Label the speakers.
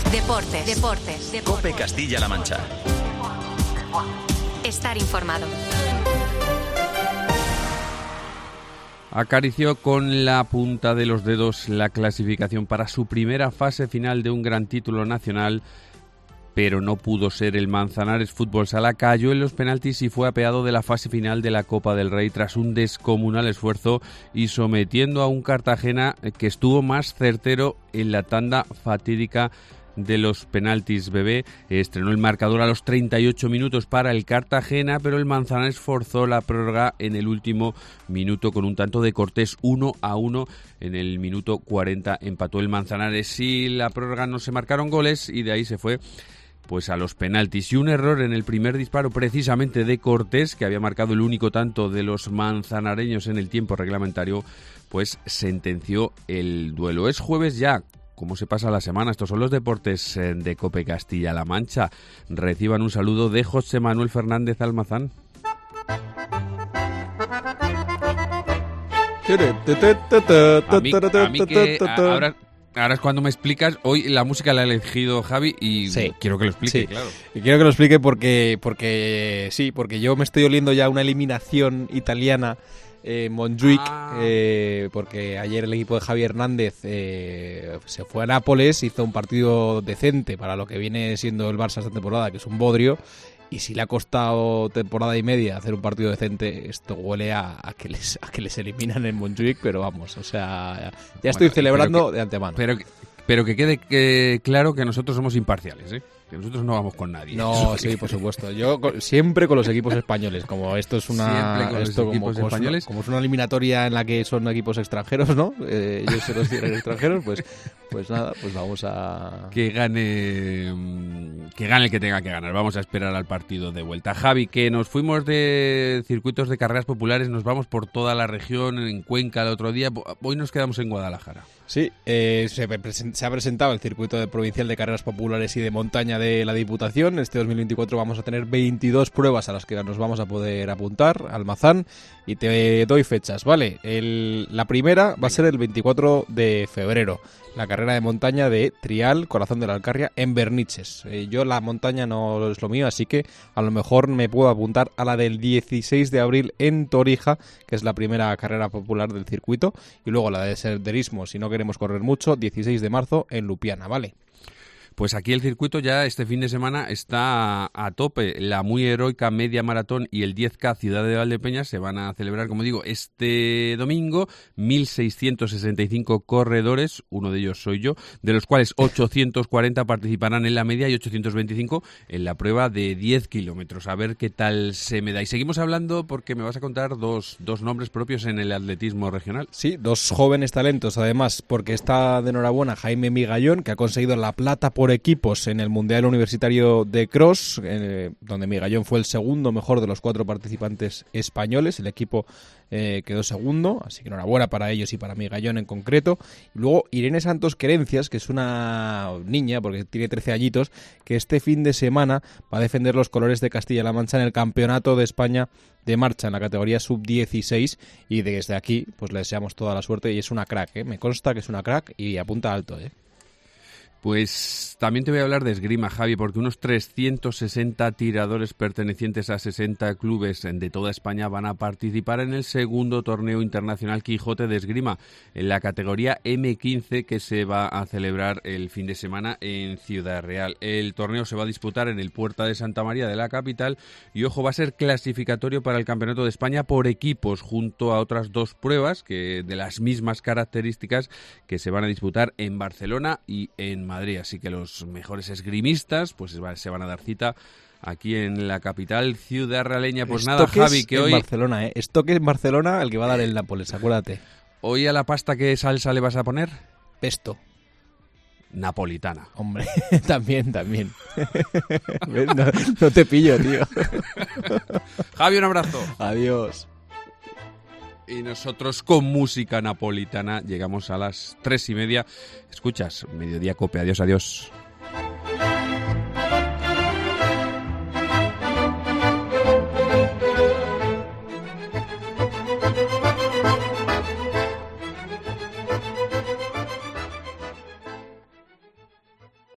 Speaker 1: Deportes.
Speaker 2: COPE Castilla-La Mancha.
Speaker 1: Estar informado.
Speaker 3: Acarició con la punta de los dedos la clasificación para su primera fase final de un gran título nacional, pero no pudo ser. El Manzanares Fútbol Sala cayó en los penaltis y fue apeado de la fase final de la Copa del Rey tras un descomunal esfuerzo y sometiendo a un Cartagena que estuvo más certero en la tanda fatídica de los penaltis. Bebé estrenó el marcador a los 38 minutos para el Cartagena, pero el Manzanares forzó la prórroga en el último minuto con un tanto de Cortés. 1-1 en el minuto 40 empató el Manzanares y la prórroga no se marcaron goles y de ahí se fue pues a los penaltis. Y un error en el primer disparo precisamente de Cortés, que había marcado el único tanto de los manzanareños en el tiempo reglamentario, pues sentenció el duelo. Es jueves ya. ¿Cómo se pasa la semana? Estos son los deportes de COPE Castilla-La Mancha. Reciban un saludo de José Manuel Fernández Almazán. A mí que ahora es cuando me explicas. Hoy la música la ha elegido Javi y sí, quiero que lo explique, sí. Claro.
Speaker 4: Y quiero que lo explique porque yo me estoy oliendo ya una eliminación italiana Montjuic, porque ayer el equipo de Javi Hernández se fue a Nápoles, hizo un partido decente para lo que viene siendo el Barça esta temporada, que es un bodrio, y si le ha costado temporada y media hacer un partido decente, esto huele a que les eliminan en Montjuic, pero vamos, o sea, ya estoy celebrando de antemano.
Speaker 3: Pero que quede claro que nosotros somos imparciales, ¿eh? Que nosotros no vamos con nadie.
Speaker 4: No, sí, por supuesto. Yo siempre con los equipos españoles. Como esto es una
Speaker 3: españoles.
Speaker 4: Como es una eliminatoria en la que son equipos extranjeros, ¿no? Ellos se consideran extranjeros, pues nada, pues vamos a
Speaker 3: que gane el que tenga que ganar. Vamos a esperar al partido de vuelta. Javi, que nos fuimos de circuitos de carreras populares, nos vamos por toda la región, en Cuenca el otro día. Hoy nos quedamos en Guadalajara.
Speaker 4: Sí, se ha presentado el circuito provincial de carreras populares y de montaña de la Diputación. Este 2024 vamos a tener 22 pruebas a las que nos vamos a poder apuntar, Almazán, y te doy fechas, ¿vale? La primera va a ser el 24 de febrero, la carrera de montaña de Trial, Corazón de la Alcarria, en Berniches. Yo la montaña no es lo mío, así que a lo mejor me puedo apuntar a la del 16 de abril en Torija, que es la primera carrera popular del circuito, y luego la de senderismo, si no queremos correr mucho, 16 de marzo en Lupiana, ¿vale?
Speaker 3: Pues aquí el circuito ya este fin de semana está a tope. La muy heroica media maratón y el 10K Ciudad de Valdepeñas se van a celebrar, como digo, este domingo. 1.665 corredores, uno de ellos soy yo, de los cuales 840 participarán en la media y 825 en la prueba de 10 kilómetros. A ver qué tal se me da. Y seguimos hablando porque me vas a contar dos nombres propios en el atletismo regional.
Speaker 4: Sí, dos jóvenes talentos además, porque está de enhorabuena Jaime Migallón, que ha conseguido la plata por equipos en el Mundial Universitario de Cross, donde Migallón fue el segundo mejor de los 4 participantes españoles. El equipo quedó segundo, así que enhorabuena para ellos y para Migallón en concreto. Y luego Irene Santos Querencias, que es una niña, porque tiene 13 añitos, que este fin de semana va a defender los colores de Castilla-La Mancha en el Campeonato de España de marcha en la categoría sub-16, y desde aquí pues le deseamos toda la suerte, y es una crack, ¿eh? Me consta que es una crack y apunta alto, ¿eh?
Speaker 3: Pues también te voy a hablar de esgrima, Javi, porque unos 360 tiradores pertenecientes a 60 clubes de toda España van a participar en el segundo torneo internacional Quijote de esgrima en la categoría M15, que se va a celebrar el fin de semana en Ciudad Real. El torneo se va a disputar en el Puerta de Santa María de la capital y, ojo, va a ser clasificatorio para el Campeonato de España por equipos, junto a otras 2 pruebas que de las mismas características que se van a disputar en Barcelona y en Madrid, así que los mejores esgrimistas pues se van a dar cita aquí en la capital ciudad realeña. Pues nada, Javi, que hoy
Speaker 4: Barcelona, esto que es Barcelona el que va a dar el Nápoles, acuérdate.
Speaker 3: Hoy a la pasta, ¿qué salsa le vas a poner?
Speaker 4: Pesto.
Speaker 3: Napolitana.
Speaker 4: Hombre, también. No te pillo, tío.
Speaker 3: Javi, un abrazo.
Speaker 4: Adiós.
Speaker 3: Y nosotros con música napolitana llegamos a las 3:30. Escuchas Mediodía Cope. Adiós.